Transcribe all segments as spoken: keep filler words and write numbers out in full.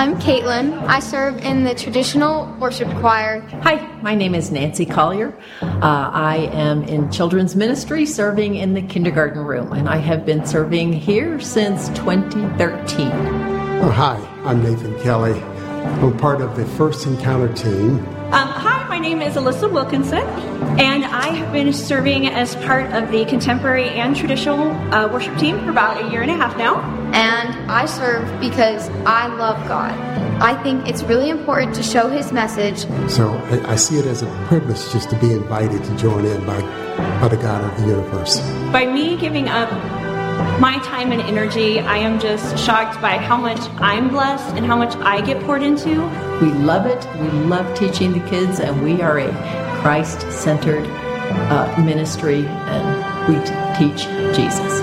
I'm Caitlin. I serve in the traditional worship choir. Hi, my name is Nancy Collier. Uh, I am in children's ministry serving in the kindergarten room, and I have been serving here since twenty thirteen. Oh, hi, I'm Nathan Kelly. I'm part of the First Encounter team. Um, hi, my name is Alyssa Wilkinson, and I have been serving as part of the contemporary and traditional uh, worship team for about a year and a half now. And I serve because I love God. I think it's really important to show His message. So I, I see it as a privilege just to be invited to join in by, by the God of the universe. By me giving up my time and energy, I am just shocked by how much I'm blessed and how much I get poured into. We love it. We love teaching the kids, and we are a Christ-centered uh, ministry, and we t- teach Jesus.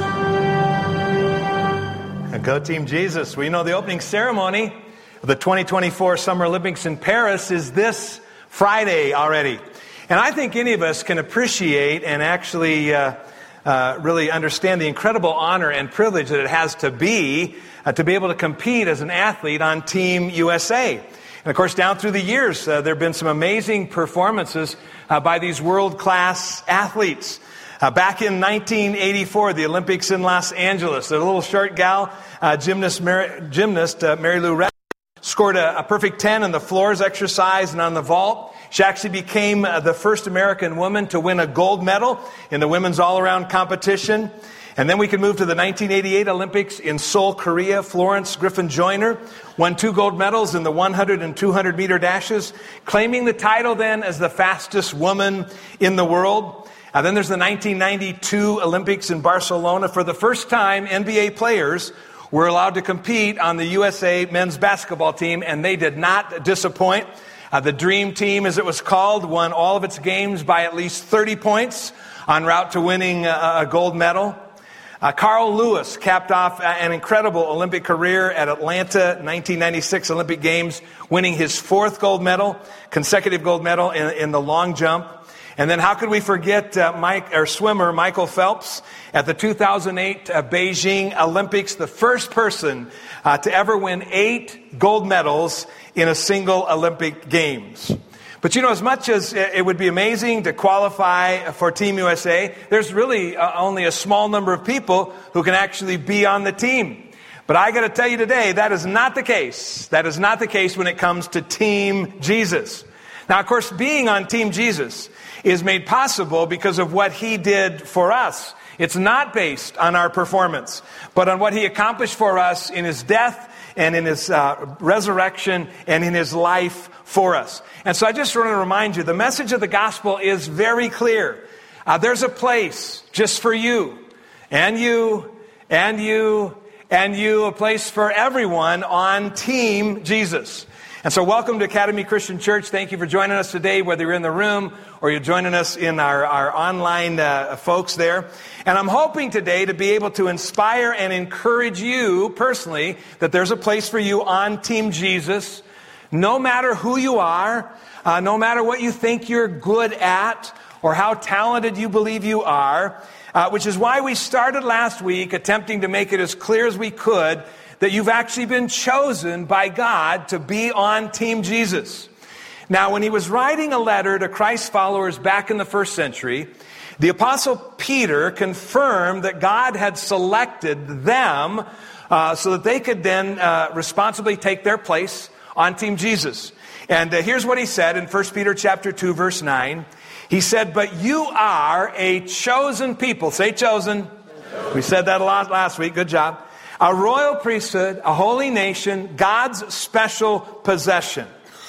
Go Team Jesus. We know the opening ceremony of the twenty twenty-four Summer Olympics in Paris is this Friday already. And I think any of us can appreciate and actually uh, uh, really understand the incredible honor and privilege that it has to be uh, to be able to compete as an athlete on Team U S A. And of course, down through the years, uh, there have been some amazing performances uh, by these world-class athletes. Uh, back in nineteen eighty-four, the Olympics in Los Angeles, the little short gal, uh, gymnast, Mary, gymnast uh, Mary Lou Retton, scored a, a perfect ten in the floors exercise and on the vault. She actually became uh, the first American woman to win a gold medal in the women's all-around competition. And then we can move to the nineteen eighty-eight Olympics in Seoul, Korea. Florence Griffin Joyner won two gold medals in the one hundred and two hundred meter dashes, claiming the title then as the fastest woman in the world. Uh, then there's the nineteen ninety-two Olympics in Barcelona. For the first time, N B A players were allowed to compete on the U S A men's basketball team, and they did not disappoint. Uh, the Dream Team, as it was called, won all of its games by at least thirty points en route to winning a, a gold medal. Uh, Carl Lewis capped off an incredible Olympic career at Atlanta nineteen ninety-six Olympic Games, winning his fourth gold medal, consecutive gold medal in, in the long jump. And then how could we forget uh, Mike, or swimmer Michael Phelps at the two thousand eight uh, Beijing Olympics, the first person uh, to ever win eight gold medals in a single Olympic Games. But you know, as much as it would be amazing to qualify for Team U S A, there's really uh, only a small number of people who can actually be on the team. But I got to tell you today, that is not the case. That is not the case when it comes to Team Jesus. Now, of course, being on Team Jesus is made possible because of what He did for us. It's not based on our performance, but on what He accomplished for us in His death and in His uh, resurrection and in His life for us. And so I just want to remind you, the message of the gospel is very clear. Uh, there's a place just for you and you and you and you, a place for everyone on Team Jesus. And so welcome to Academy Christian Church. Thank you for joining us today, whether you're in the room or you're joining us in our, our online uh, folks there. And I'm hoping today to be able to inspire and encourage you personally that there's a place for you on Team Jesus. No matter who you are, uh, no matter what you think you're good at or how talented you believe you are, uh, which is why we started last week attempting to make it as clear as we could that you've actually been chosen by God to be on Team Jesus. Now, when he was writing a letter to Christ's followers back in the first century, the Apostle Peter confirmed that God had selected them uh, so that they could then uh, responsibly take their place on Team Jesus. And uh, here's what he said in First Peter chapter two, verse nine. He said, "But you are a chosen people." Say chosen. We said that a lot last week. Good job. A royal priesthood, a holy nation, God's special possession.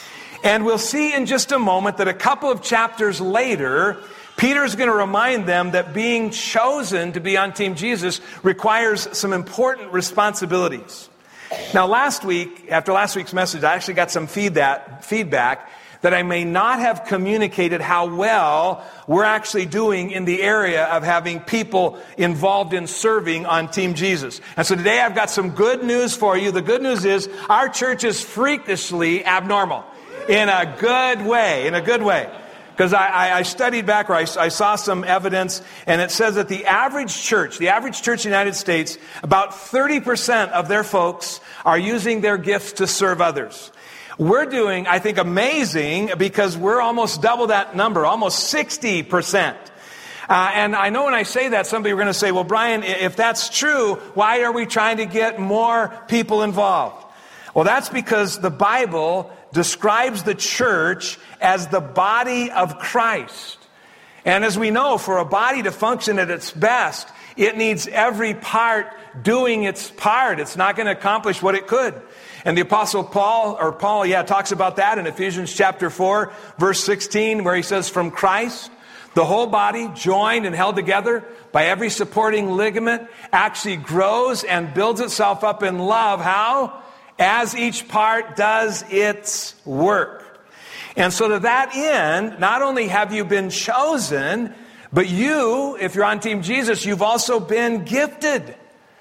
And we'll see in just a moment that a couple of chapters later, Peter's going to remind them that being chosen to be on Team Jesus requires some important responsibilities. Now, last week, after last week's message, I actually got some feedback, feedback that I may not have communicated how well we're actually doing in the area of having people involved in serving on Team Jesus. And so today I've got some good news for you. The good news is our church is freakishly abnormal in a good way, in a good way. Because I, I, I studied back, or I, I saw some evidence, and it says that the average church, the average church in the United States, about thirty percent of their folks are using their gifts to serve others. We're doing, I think, amazing because we're almost double that number, almost sixty percent. Uh, and I know when I say that, some people are going to say, well, Brian, if that's true, why are we trying to get more people involved? Well, that's because the Bible describes the church as the body of Christ. And as we know, for a body to function at its best, it needs every part doing its part. It's not going to accomplish what it could. And the Apostle Paul, or Paul, yeah, talks about that in Ephesians chapter four, verse sixteen, where he says, from Christ, the whole body, joined and held together by every supporting ligament, actually grows and builds itself up in love. How? As each part does its work. And so to that end, not only have you been chosen, but you, if you're on Team Jesus, you've also been gifted.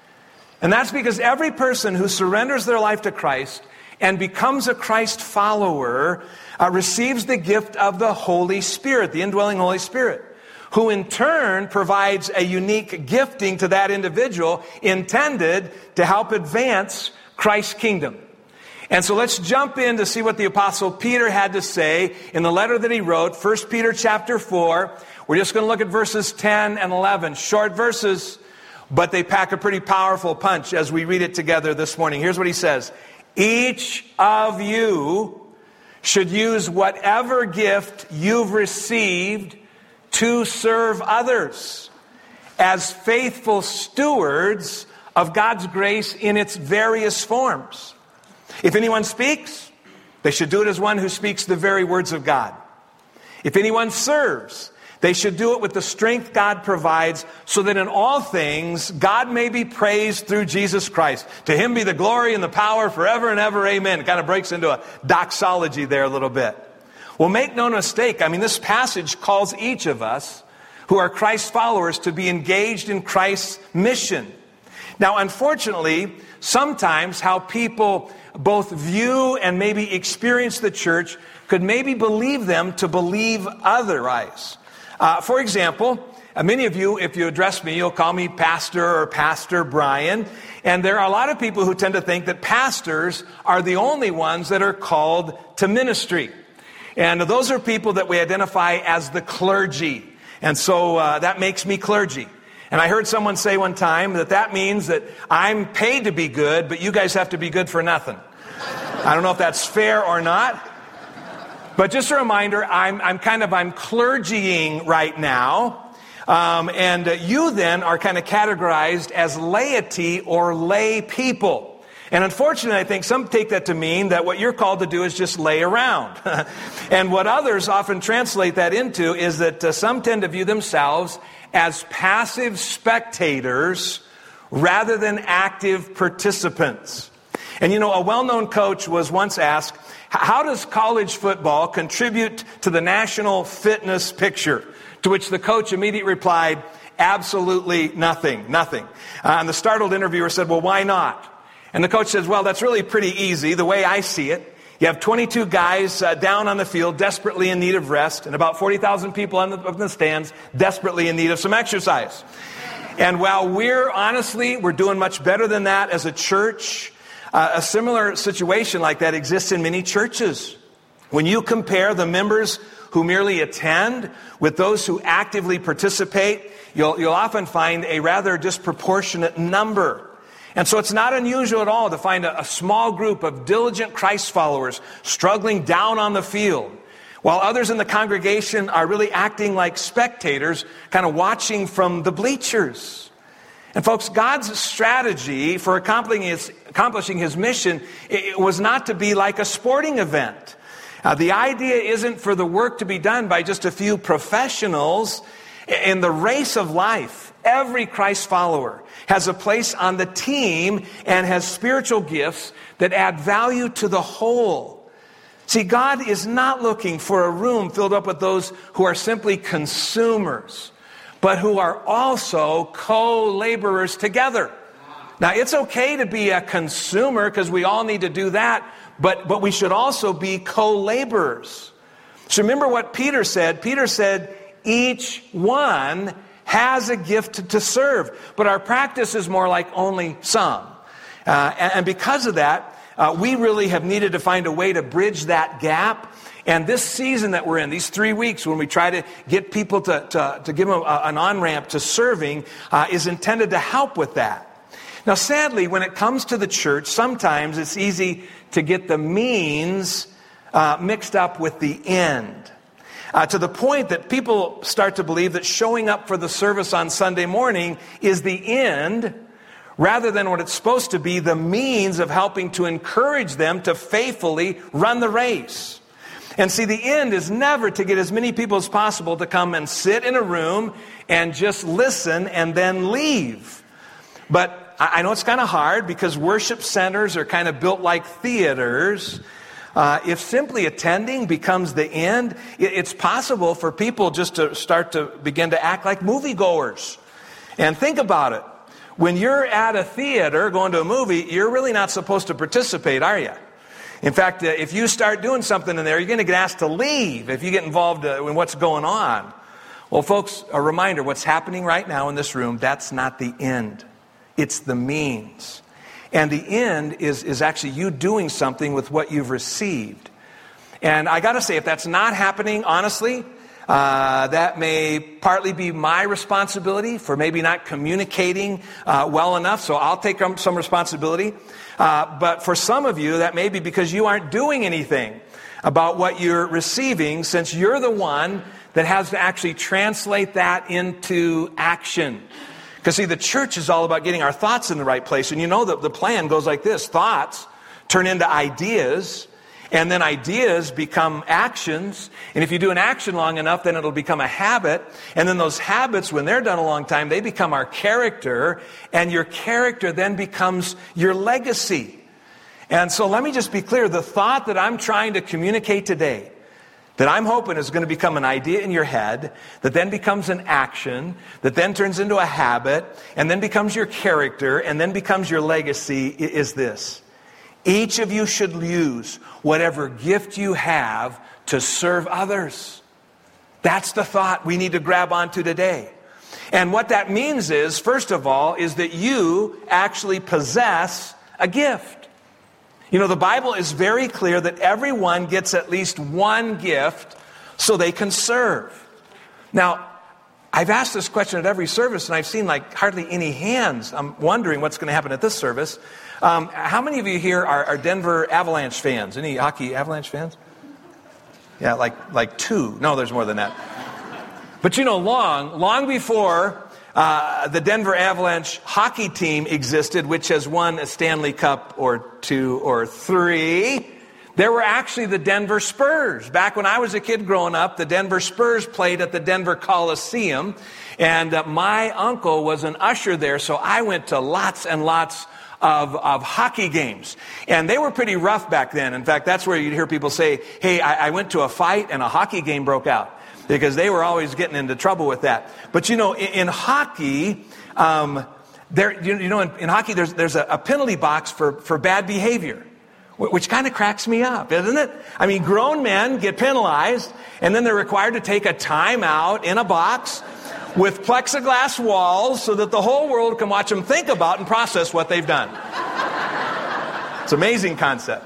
And that's because every person who surrenders their life to Christ and becomes a Christ follower uh, receives the gift of the Holy Spirit, the indwelling Holy Spirit, who in turn provides a unique gifting to that individual intended to help advance Christ's kingdom. And so let's jump in to see what the Apostle Peter had to say in the letter that he wrote, First Peter chapter four. We're just going to look at verses ten and eleven, short verses, but they pack a pretty powerful punch as we read it together this morning. Here's what he says. Each of you should use whatever gift you've received to serve others as faithful stewards of God's grace in its various forms. If anyone speaks, they should do it as one who speaks the very words of God. If anyone serves, they should do it with the strength God provides, so that in all things God may be praised through Jesus Christ. To him be the glory and the power forever and ever. Amen. It kind of breaks into a doxology there a little bit. Well, make no mistake. I mean, this passage calls each of us who are Christ's followers to be engaged in Christ's mission. Now, unfortunately, sometimes how people both view and maybe experience the church could maybe believe them to believe otherwise. Uh, for example, uh, many of you, if you address me, you'll call me Pastor or Pastor Brian. And there are a lot of people who tend to think that pastors are the only ones that are called to ministry. And those are people that we identify as the clergy. And so uh, that makes me clergy. And I heard someone say one time that that means that I'm paid to be good, but you guys have to be good for nothing. I don't know if that's fair or not. But just a reminder, I'm, I'm kind of, I'm clergying right now. Um, and uh, you then are kind of categorized as laity or lay people. And unfortunately, I think some take that to mean that what you're called to do is just lay around. And what others often translate that into is that uh, some tend to view themselves as passive spectators rather than active participants. And you know, a well-known coach was once asked, how does college football contribute to the national fitness picture? To which the coach immediately replied, absolutely nothing, nothing. Uh, and the startled interviewer said, well, why not? And the coach says, well, that's really pretty easy, the way I see it. You have twenty-two guys uh, down on the field, desperately in need of rest, and about forty thousand people on the, up in the stands, desperately in need of some exercise. And while we're, honestly, we're doing much better than that as a church, uh, a similar situation like that exists in many churches. When you compare the members who merely attend with those who actively participate, you'll, you'll often find a rather disproportionate number. And so it's not unusual at all to find a, a small group of diligent Christ followers struggling down on the field, while others in the congregation are really acting like spectators, kind of watching from the bleachers. And folks, God's strategy for accomplishing his, accomplishing his mission, it was not to be like a sporting event. Uh, the idea isn't for the work to be done by just a few professionals. In the race of life, every Christ follower has a place on the team and has spiritual gifts that add value to the whole. See, God is not looking for a room filled up with those who are simply consumers, but who are also co-laborers together. Now, it's okay to be a consumer because we all need to do that, but, but we should also be co-laborers. So remember what Peter said. Peter said, each one has a gift to serve, but our practice is more like only some. Uh, and, and because of that, uh, we really have needed to find a way to bridge that gap. And this season that we're in, these three weeks when we try to get people to, to, to give them a, an on-ramp to serving, uh, is intended to help with that. Now, sadly, when it comes to the church, sometimes it's easy to get the means uh, mixed up with the end. Uh, to the point that people start to believe that showing up for the service on Sunday morning is the end, rather than what it's supposed to be, the means of helping to encourage them to faithfully run the race. And see, the end is never to get as many people as possible to come and sit in a room and just listen and then leave. But I know it's kind of hard because worship centers are kind of built like theaters. Uh, if simply attending becomes the end, it's possible for people just to start to begin to act like moviegoers. And think about it. When you're at a theater going to a movie, you're really not supposed to participate, are you? In fact, uh, if you start doing something in there, you're going to get asked to leave if you get involved uh, in what's going on. Well, folks, a reminder, what's happening right now in this room, that's not the end. It's the means. And the end is, is actually you doing something with what you've received. And I got to say, if that's not happening, honestly, uh, that may partly be my responsibility for maybe not communicating uh, well enough. So I'll take some responsibility. Uh, but for some of you, that may be because you aren't doing anything about what you're receiving, since you're the one that has to actually translate that into action. Because see, the church is all about getting our thoughts in the right place. And you know that the plan goes like this. Thoughts turn into ideas, and then ideas become actions. And if you do an action long enough, then it'll become a habit. And then those habits, when they're done a long time, they become our character. And your character then becomes your legacy. And so let me just be clear. The thought that I'm trying to communicate today, that I'm hoping is going to become an idea in your head, that then becomes an action, that then turns into a habit, and then becomes your character, and then becomes your legacy, is this. Each of you should use whatever gift you have to serve others. That's the thought we need to grab onto today. And what that means is, first of all, is that you actually possess a gift. You know, the Bible is very clear that everyone gets at least one gift so they can serve. Now, I've asked this question at every service, and I've seen like hardly any hands. I'm wondering what's going to happen at this service. Um, how many of you here are, are Denver Avalanche fans? Any hockey Avalanche fans? Yeah, like like two. No, there's more than that. But you know, long, long before uh, the Denver Avalanche hockey team existed, which has won a Stanley Cup or two or three, there were actually the Denver Spurs. Back when I was a kid growing up, the Denver Spurs played at the Denver Coliseum, and uh, my uncle was an usher there, so I went to lots and lots Of, of hockey games. And they were pretty rough back then. In fact, that's where you'd hear people say, hey, I, I went to a fight and a hockey game broke out. Because they were always getting into trouble with that. But you know, in, in hockey, um, there, you, you know, in, in hockey, there's, there's a, a penalty box for, for bad behavior. Which kind of cracks me up, isn't it? I mean, grown men get penalized, and then they're required to take a timeout in a box with plexiglass walls so that the whole world can watch them think about and process what they've done. It's an amazing concept.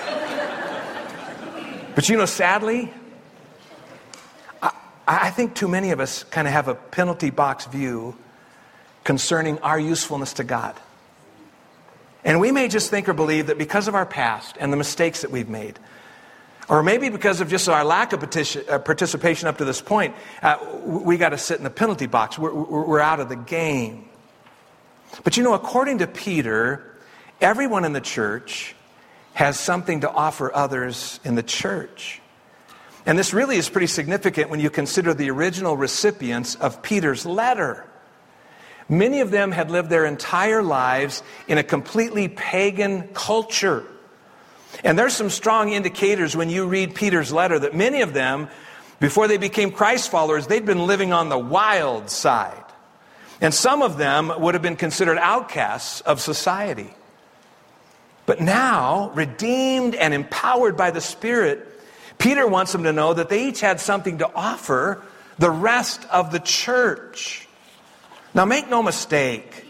But you know, sadly, I, I think too many of us kind of have a penalty box view concerning our usefulness to God. And we may just think or believe that because of our past and the mistakes that we've made, or maybe because of just our lack of participation up to this point, uh, we got to sit in the penalty box. We're, we're out of the game. But you know, according to Peter, everyone in the church has something to offer others in the church. And this really is pretty significant when you consider the original recipients of Peter's letter. Many of them had lived their entire lives in a completely pagan culture. And there's some strong indicators when you read Peter's letter that many of them, before they became Christ followers, they'd been living on the wild side. And some of them would have been considered outcasts of society. But now, redeemed and empowered by the Spirit, Peter wants them to know that they each had something to offer the rest of the church. Now, make no mistake.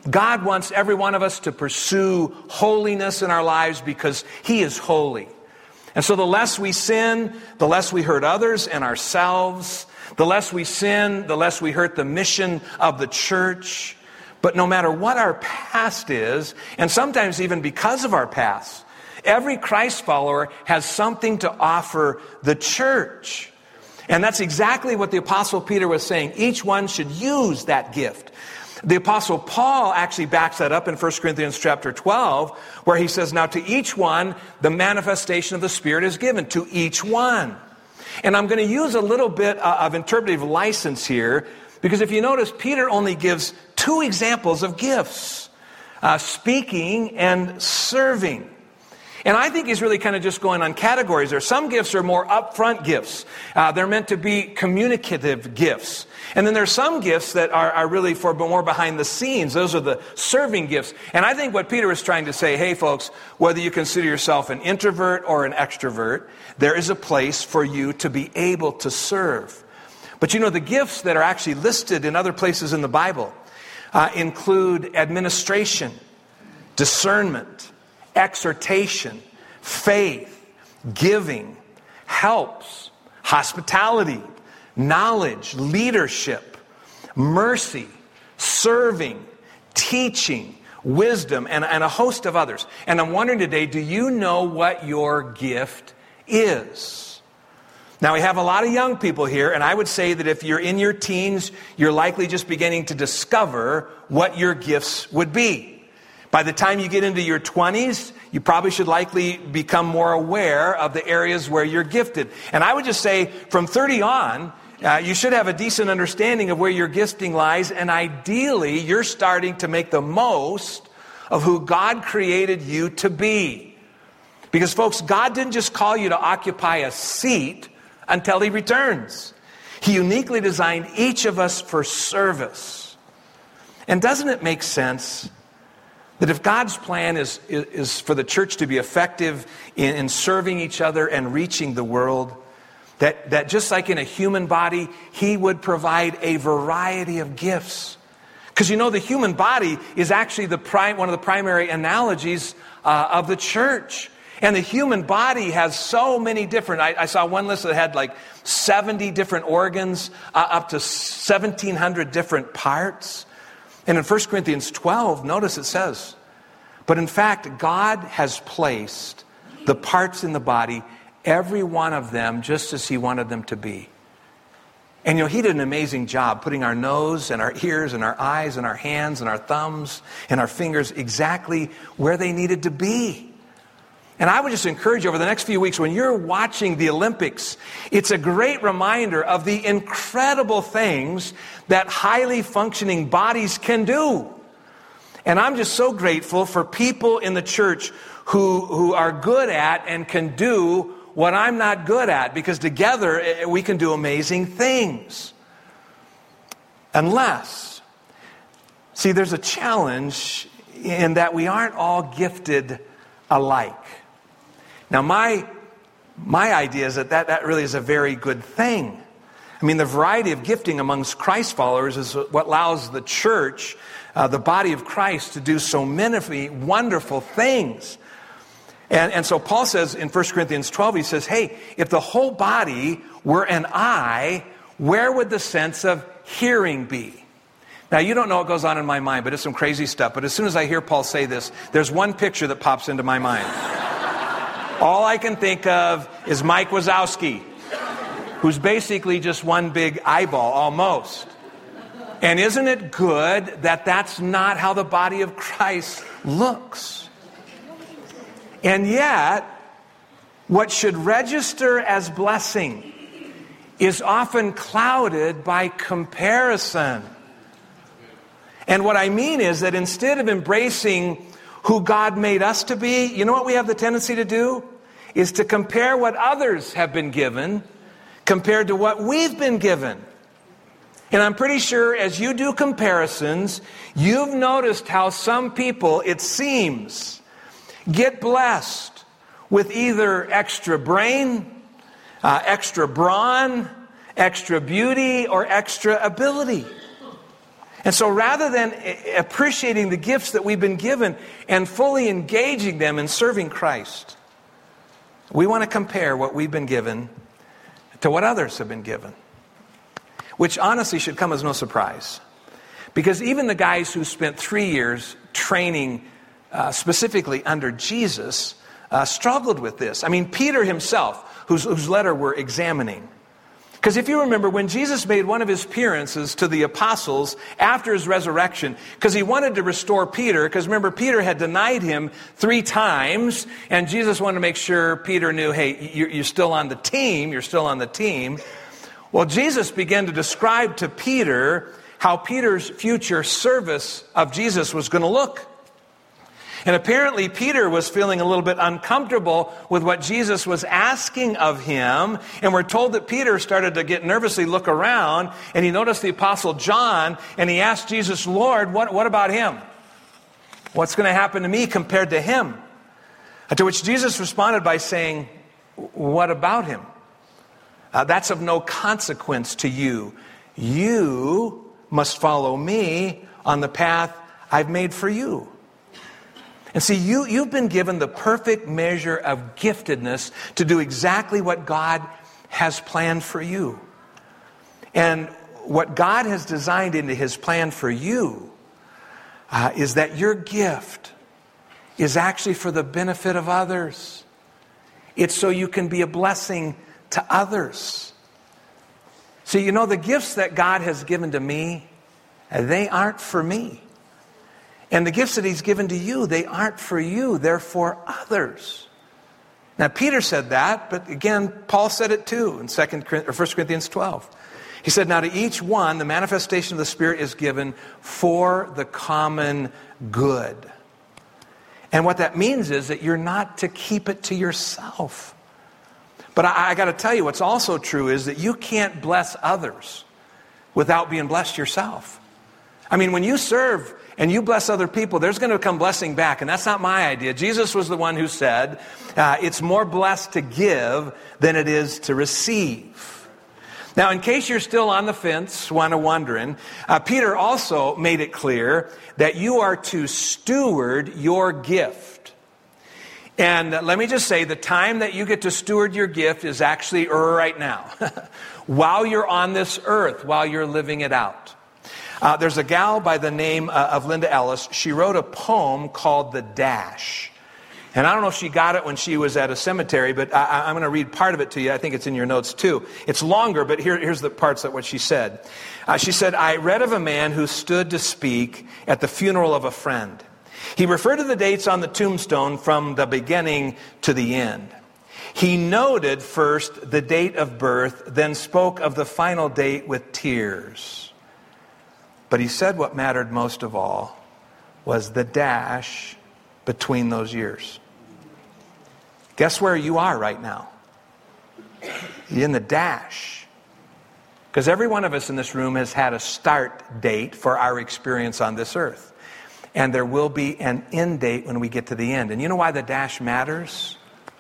God wants every one of us to pursue holiness in our lives because He is holy. And so the less we sin, the less we hurt others and ourselves. The less we sin, the less we hurt the mission of the church. But no matter what our past is, and sometimes even because of our past, every Christ follower has something to offer the church. And that's exactly what the Apostle Peter was saying. Each one should use that gift. The Apostle Paul actually backs that up in First Corinthians chapter twelve, where he says, now to each one, the manifestation of the Spirit is given, to each one. And I'm going to use a little bit of interpretive license here, because if you notice, Peter only gives two examples of gifts, uh, speaking and serving. And I think he's really kind of just going on categories there. Some gifts are more upfront gifts. Uh, they're meant to be communicative gifts. And then there's some gifts that are, are really for more behind the scenes. Those are the serving gifts. And I think what Peter is trying to say, hey folks, whether you consider yourself an introvert or an extrovert, there is a place for you to be able to serve. But you know, the gifts that are actually listed in other places in the Bible uh, include administration, discernment, exhortation, faith, giving, helps, hospitality, knowledge, leadership, mercy, serving, teaching, wisdom, and, and a host of others. And I'm wondering today, do you know what your gift is? Now, we have a lot of young people here, and I would say that if you're in your teens, you're likely just beginning to discover what your gifts would be. By the time you get into your twenties, you probably should likely become more aware of the areas where you're gifted. And I would just say, from thirty on, uh, you should have a decent understanding of where your gifting lies, and ideally, you're starting to make the most of who God created you to be. Because folks, God didn't just call you to occupy a seat until He returns. He uniquely designed each of us for service. And doesn't it make sense that if God's plan is, is, is for the church to be effective in, in serving each other and reaching the world, that, that just like in a human body, He would provide a variety of gifts. Because you know, the human body is actually the prime, one of the primary analogies uh, of the church. And the human body has so many different, I, I saw one list that had like seventy different organs, uh, up to seventeen hundred different parts. And in First Corinthians twelve, notice it says, but in fact, God has placed the parts in the body, every one of them, just as He wanted them to be. And you know, He did an amazing job putting our nose and our ears and our eyes and our hands and our thumbs and our fingers exactly where they needed to be. And I would just encourage you over the next few weeks, when you're watching the Olympics, it's a great reminder of the incredible things that highly functioning bodies can do. And I'm just so grateful for people in the church who, who are good at and can do what I'm not good at, because together we can do amazing things. Unless, see, there's a challenge in that we aren't all gifted alike. Now, my my idea is that, that that really is a very good thing. I mean, the variety of gifting amongst Christ followers is what allows the church, uh, the body of Christ, to do so many wonderful things. And, and so Paul says in First Corinthians twelve, he says, hey, if the whole body were an eye, where would the sense of hearing be? Now, you don't know what goes on in my mind, but it's some crazy stuff. But as soon as I hear Paul say this, there's one picture that pops into my mind. All I can think of is Mike Wazowski, who's basically just one big eyeball, almost. And isn't it good that that's not how the body of Christ looks? And yet, what should register as blessing is often clouded by comparison. And what I mean is that instead of embracing who God made us to be, you know what we have the tendency to do? Is to compare what others have been given compared to what we've been given. And I'm pretty sure as you do comparisons, you've noticed how some people, it seems, get blessed with either extra brain, uh, extra brawn, extra beauty, or extra ability. And so rather than appreciating the gifts that we've been given and fully engaging them in serving Christ, we want to compare what we've been given to what others have been given. Which honestly should come as no surprise. Because even the guys who spent three years training uh, specifically under Jesus uh, struggled with this. I mean, Peter himself, whose, whose letter we're examining. Because if you remember, when Jesus made one of his appearances to the apostles after his resurrection, because he wanted to restore Peter, because remember, Peter had denied him three times, and Jesus wanted to make sure Peter knew, hey, you're, you're still on the team, you're still on the team. Well, Jesus began to describe to Peter how Peter's future service of Jesus was going to look. And apparently Peter was feeling a little bit uncomfortable with what Jesus was asking of him. And we're told that Peter started to get nervously look around, and he noticed the Apostle John, and he asked Jesus, Lord, what, what about him? What's going to happen to me compared to him? To which Jesus responded by saying, what about him? Uh, that's of no consequence to you. You must follow me on the path I've made for you. And see, you, you've been given the perfect measure of giftedness to do exactly what God has planned for you. And what God has designed into his plan for you uh, is that your gift is actually for the benefit of others. It's so you can be a blessing to others. See, you know, the gifts that God has given to me, they aren't for me. And the gifts that he's given to you, they aren't for you. They're for others. Now, Peter said that, but again, Paul said it too in Second or First Corinthians twelve. He said, now to each one, the manifestation of the Spirit is given for the common good. And what that means is that you're not to keep it to yourself. But I, I got to tell you, what's also true is that you can't bless others without being blessed yourself. I mean, when you serve and you bless other people, there's going to come blessing back. And that's not my idea. Jesus was the one who said, uh, it's more blessed to give than it is to receive. Now, in case you're still on the fence, want to wondering, uh, Peter also made it clear that you are to steward your gift. And uh, let me just say, the time that you get to steward your gift is actually right now. While you're on this earth, while you're living it out. Uh, there's a gal by the name uh, of Linda Ellis. She wrote a poem called The Dash. And I don't know if she got it when she was at a cemetery, but I, I'm going to read part of it to you. I think it's in your notes too. It's longer, but here, here's the parts that what she said. Uh, she said, I read of a man who stood to speak at the funeral of a friend. He referred to the dates on the tombstone from the beginning to the end. He noted first the date of birth, then spoke of the final date with tears. But he said what mattered most of all was the dash between those years. Guess where you are right now? You're in the dash. Because every one of us in this room has had a start date for our experience on this earth. And there will be an end date when we get to the end. And you know why the dash matters?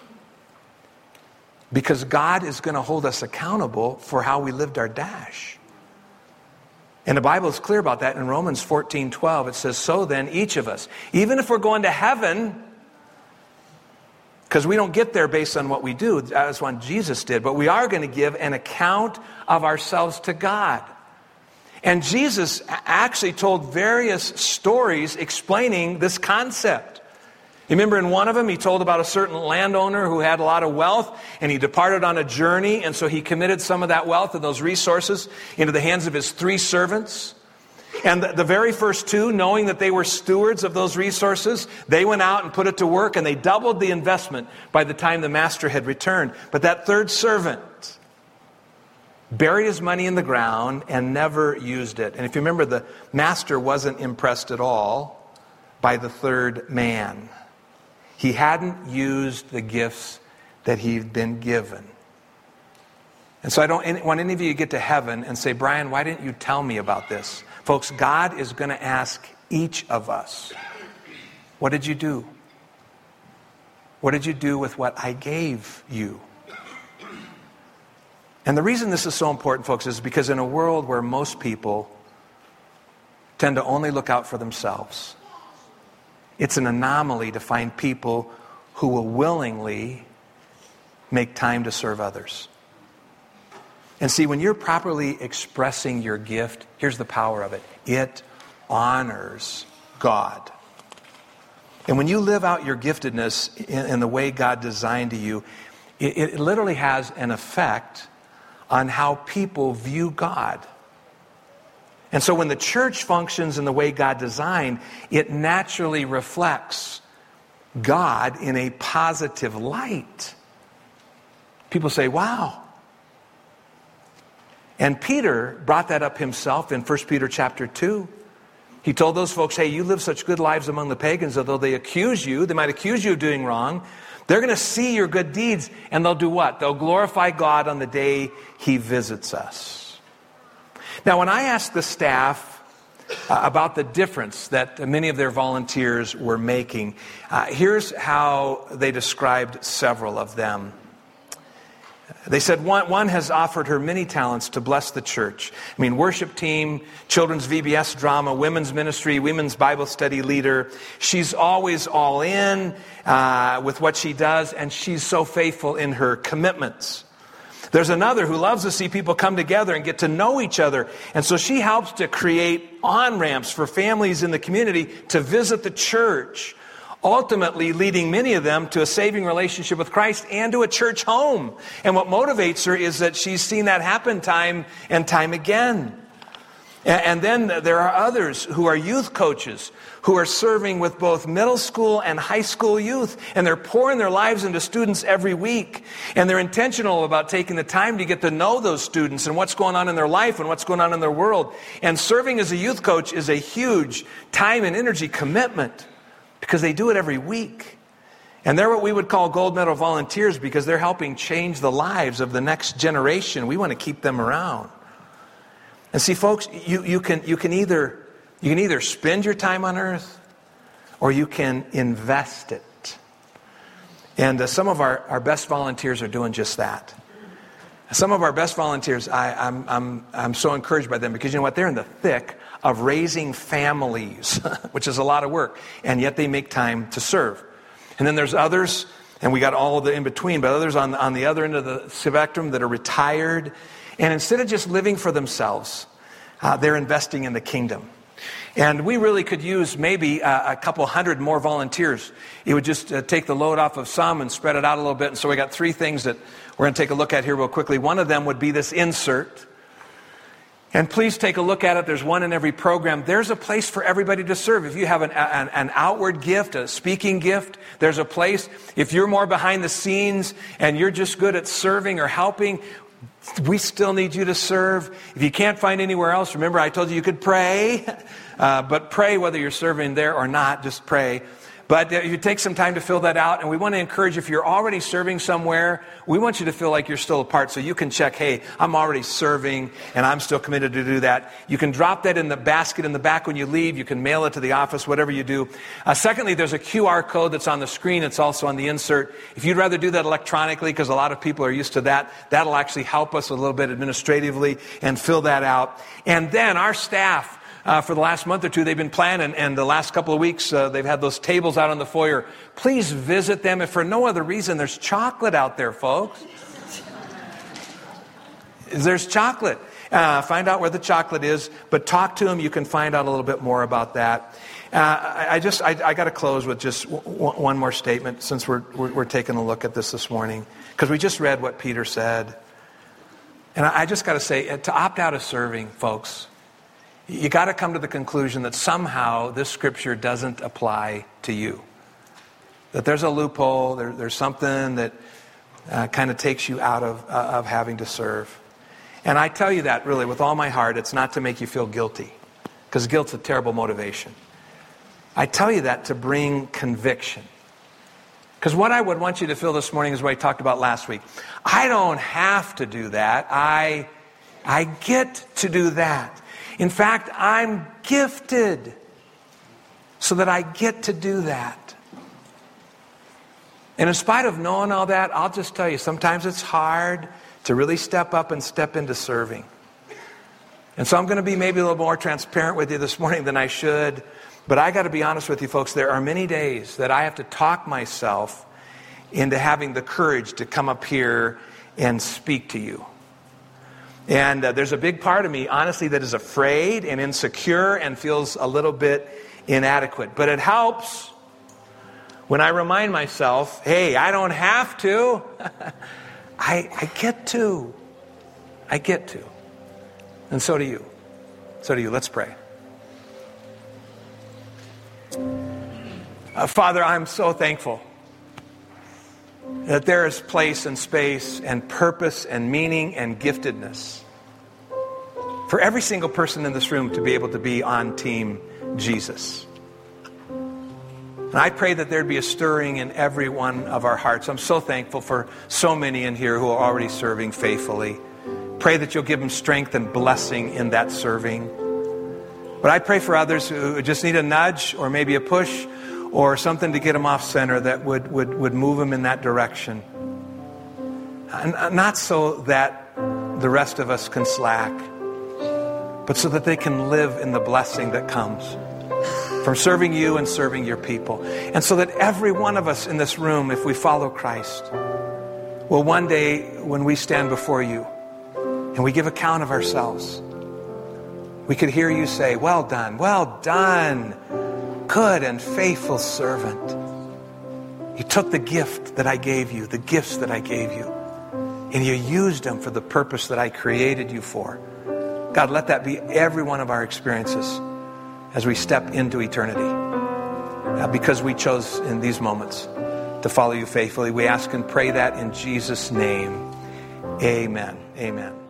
Because God is going to hold us accountable for how we lived our dash. And the Bible is clear about that in Romans fourteen twelve. It says, so then each of us, even if we're going to heaven, because we don't get there based on what we do, that's what Jesus did, but we are going to give an account of ourselves to God. And Jesus actually told various stories explaining this concept. You remember in one of them, he told about a certain landowner who had a lot of wealth, and he departed on a journey, and so he committed some of that wealth and those resources into the hands of his three servants. And the, the very first two, knowing that they were stewards of those resources, they went out and put it to work, and they doubled the investment by the time the master had returned. But that third servant buried his money in the ground and never used it. And if you remember, the master wasn't impressed at all by the third man. He hadn't used the gifts that he'd been given. And so I don't want any of you to get to heaven and say, Brian, why didn't you tell me about this? Folks, God is going to ask each of us, what did you do? What did you do with what I gave you? And the reason this is so important, folks, is because in a world where most people tend to only look out for themselves. It's an anomaly to find people who will willingly make time to serve others. And see, when you're properly expressing your gift, here's the power of it. It honors God. And when you live out your giftedness in, in the way God designed you, it, it literally has an effect on how people view God. And so when the church functions in the way God designed, it naturally reflects God in a positive light. People say, wow. And Peter brought that up himself in First Peter chapter two. He told those folks, hey, you live such good lives among the pagans, although they accuse you, they might accuse you of doing wrong, they're going to see your good deeds, and they'll do what? They'll glorify God on the day He visits us. Now, when I asked the staff uh, about the difference that many of their volunteers were making, uh, here's how they described several of them. They said one, one has offered her many talents to bless the church. I mean, worship team, children's V B S drama, women's ministry, women's Bible study leader. She's always all in uh, with what she does, and she's so faithful in her commitments. There's another who loves to see people come together and get to know each other. And so she helps to create on-ramps for families in the community to visit the church, ultimately leading many of them to a saving relationship with Christ and to a church home. And what motivates her is that she's seen that happen time and time again. And then there are others who are youth coaches who are serving with both middle school and high school youth. And they're pouring their lives into students every week. And they're intentional about taking the time to get to know those students and what's going on in their life and what's going on in their world. And serving as a youth coach is a huge time and energy commitment, because they do it every week. And they're what we would call gold medal volunteers, because they're helping change the lives of the next generation. We want to keep them around. And see, folks, you, you can you can either you can either spend your time on earth, or you can invest it. And uh, some of our, our best volunteers are doing just that. Some of our best volunteers, I, I'm I'm I'm so encouraged by them, because you know what? They're in the thick of raising families, which is a lot of work, and yet they make time to serve. And then there's others, and we got all of the in between, but others on, on the other end of the spectrum that are retired, and instead of just living for themselves, uh, they're investing in the kingdom. And we really could use maybe uh, a couple hundred more volunteers. It would just uh, take the load off of some and spread it out a little bit. And so we got three things that we're going to take a look at here real quickly. One of them would be this insert. And please take a look at it. There's one in every program. There's a place for everybody to serve. If you have an, an, an outward gift, a speaking gift, there's a place. If you're more behind the scenes and you're just good at serving or helping, we still need you to serve. If you can't find anywhere else, remember I told you you could pray. Uh, but pray whether you're serving there or not. Just pray. But you take some time to fill that out, and we want to encourage, if you're already serving somewhere, we want you to feel like you're still a part, so you can check, hey, I'm already serving, and I'm still committed to do that. You can drop that in the basket in the back when you leave. You can mail it to the office, whatever you do. Uh, secondly, there's a Q R code that's on the screen. It's also on the insert. If you'd rather do that electronically, because a lot of people are used to that, that'll actually help us a little bit administratively and fill that out. And then our staff, Uh, for the last month or two, they've been planning, and the last couple of weeks, uh, they've had those tables out on the foyer. Please visit them. If for no other reason, there's chocolate out there, folks. There's chocolate. Uh, find out where the chocolate is, but talk to them. You can find out a little bit more about that. Uh, I, I just, I, I got to close with just w- w- one more statement, since we're, we're, we're taking a look at this this morning, because we just read what Peter said. And I, I just got to say, to opt out of serving, folks, you got to come to the conclusion that somehow this scripture doesn't apply to you. That there's a loophole, there, there's something that uh, kind of takes you out of, uh, of having to serve. And I tell you that really with all my heart. It's not to make you feel guilty, because guilt's a terrible motivation. I tell you that to bring conviction. Because what I would want you to feel this morning is what I talked about last week. I don't have to do that. I, I get to do that. In fact, I'm gifted so that I get to do that. And in spite of knowing all that, I'll just tell you, sometimes it's hard to really step up and step into serving. And so I'm going to be maybe a little more transparent with you this morning than I should. But I got to be honest with you folks, there are many days that I have to talk myself into having the courage to come up here and speak to you. And uh, there's a big part of me, honestly, that is afraid and insecure and feels a little bit inadequate. But it helps when I remind myself, hey, I don't have to. I, I get to. I get to. And so do you. So do you. Let's pray. Uh, Father, I'm so thankful that there is place and space and purpose and meaning and giftedness for every single person in this room to be able to be on Team Jesus. And I pray that there'd be a stirring in every one of our hearts. I'm so thankful for so many in here who are already serving faithfully. Pray that you'll give them strength and blessing in that serving. But I pray for others who just need a nudge or maybe a push or something to get them off center that would, would, would move them in that direction. Not so that the rest of us can slack, but so that they can live in the blessing that comes from serving you and serving your people. And so that every one of us in this room, if we follow Christ, will one day, when we stand before you and we give account of ourselves, we could hear you say, well done, well done, good and faithful servant. You took the gift that I gave you, the gifts that I gave you, and you used them for the purpose that I created you for. God, let that be every one of our experiences as we step into eternity. Uh, because we chose in these moments to follow you faithfully. We ask and pray that in Jesus' name. Amen. Amen.